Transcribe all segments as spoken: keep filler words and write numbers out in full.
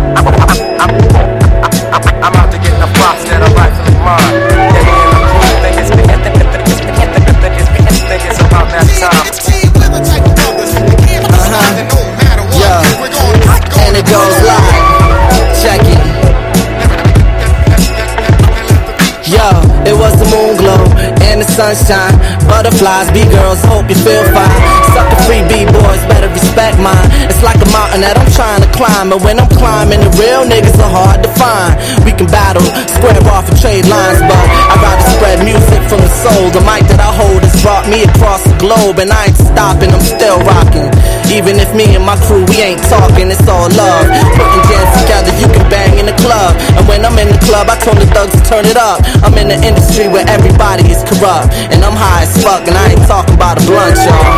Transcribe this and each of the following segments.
I'm, I'm out to get the props that are rightfully mine. Yeah, me and the crew think it's, think it's, think it's about that time. Uh-huh. Yeah. And it goes live. Check it. Yo, it was the moon glow and the sunshine. Butterflies, B-girls, hope you feel fine. Sucker free B-boys, better respect mine. It's like a mountain that I'm trying to climb, and when I'm climbing, the real niggas are hard to find. We can battle, square off and trade lines, but I'd rather spread music from the soul. The mic that I hold has brought me across the globe, and I ain't stopping, I'm still rocking. Even if me and my crew, we ain't talking, it's all love. Putting jams together, you can bang in the club. And when I'm in the club, I told the thugs to turn it up. I'm in the industry where everybody is corrupt, and I'm high as fuck, and I ain't talking about a blunt, y'all.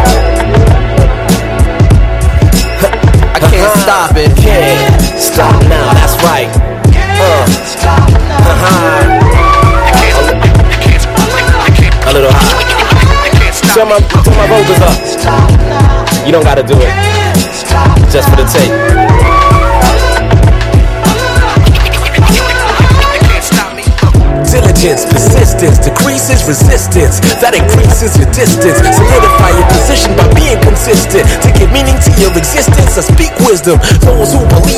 I can't uh-huh. stop it. Can't stop now, that's right. Uh. Uh-huh. A little high. Turn my, turn my vocals up. You don't gotta do it. Just for the tape. Diligence, persistence, decreases resistance. That increases your distance. Solidify your position by being consistent. To give meaning to your existence, I speak wisdom. Those who believe